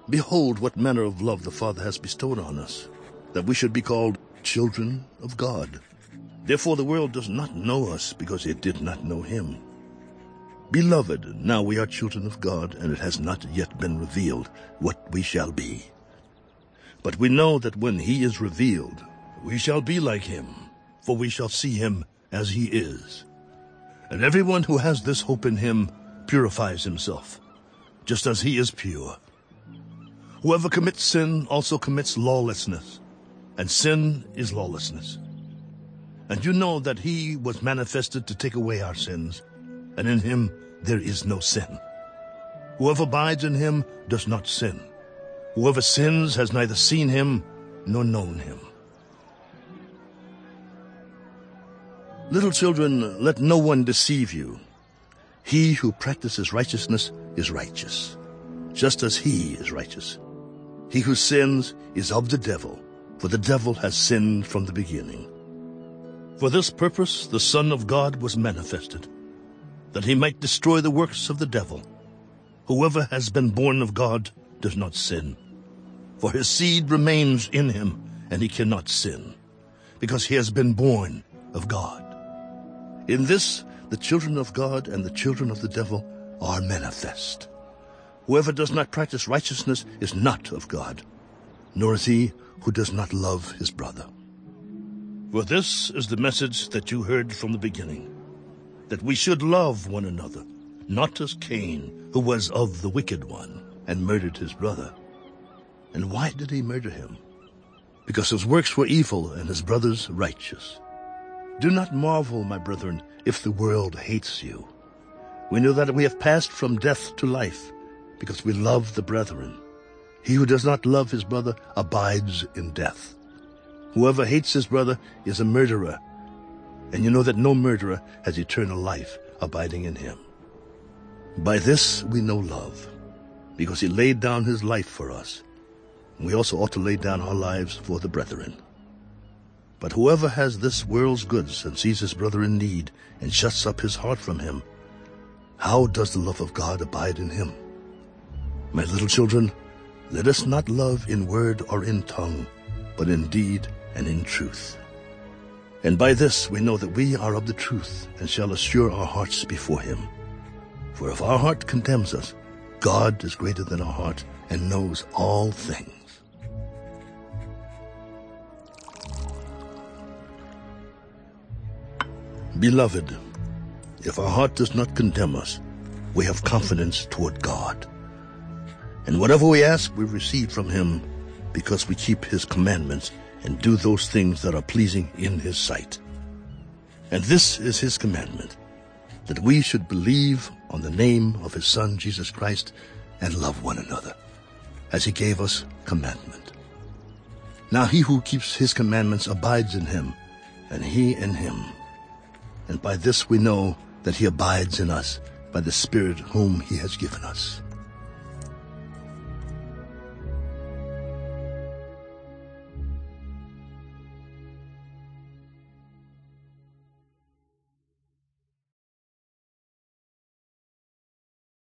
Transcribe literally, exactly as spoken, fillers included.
Behold what manner of love the Father has bestowed on us, that we should be called children of God. Therefore the world does not know us, because it did not know him. Beloved, now we are children of God, and it has not yet been revealed what we shall be. But we know that when he is revealed, we shall be like him, for we shall see him as he is. And everyone who has this hope in him purifies himself, just as he is pure. Whoever commits sin also commits lawlessness, and sin is lawlessness. And you know that he was manifested to take away our sins, and in him there is no sin. Whoever abides in him does not sin. Whoever sins has neither seen him nor known him. Little children, let no one deceive you. He who practices righteousness is righteous, just as he is righteous. He who sins is of the devil, for the devil has sinned from the beginning. For this purpose the Son of God was manifested, that he might destroy the works of the devil. Whoever has been born of God does not sin, for his seed remains in him, and he cannot sin, because he has been born of God. In this the children of God and the children of the devil are manifest. Whoever does not practice righteousness is not of God, nor is he who does not love his brother. For this is the message that you heard from the beginning, that we should love one another, not as Cain, who was of the wicked one, and murdered his brother. And why did he murder him? Because his works were evil and his brother's righteous. Do not marvel, my brethren, if the world hates you. We know that we have passed from death to life, because we love the brethren. He who does not love his brother abides in death. Whoever hates his brother is a murderer, and you know that no murderer has eternal life abiding in him. By this we know love, because he laid down his life for us. We also ought to lay down our lives for the brethren. But whoever has this world's goods and sees his brother in need and shuts up his heart from him, how does the love of God abide in him? My little children, let us not love in word or in tongue, but in deed and in truth. And by this we know that we are of the truth, and shall assure our hearts before him. For if our heart condemns us, God is greater than our heart, and knows all things. Beloved, if our heart does not condemn us, we have confidence toward God. And whatever we ask, we receive from him, because we keep his commandments and do those things that are pleasing in his sight. And this is his commandment, that we should believe on the name of his Son, Jesus Christ, and love one another, as he gave us commandment. Now he who keeps his commandments abides in him, and he in him. And by this we know that he abides in us, by the Spirit whom he has given us.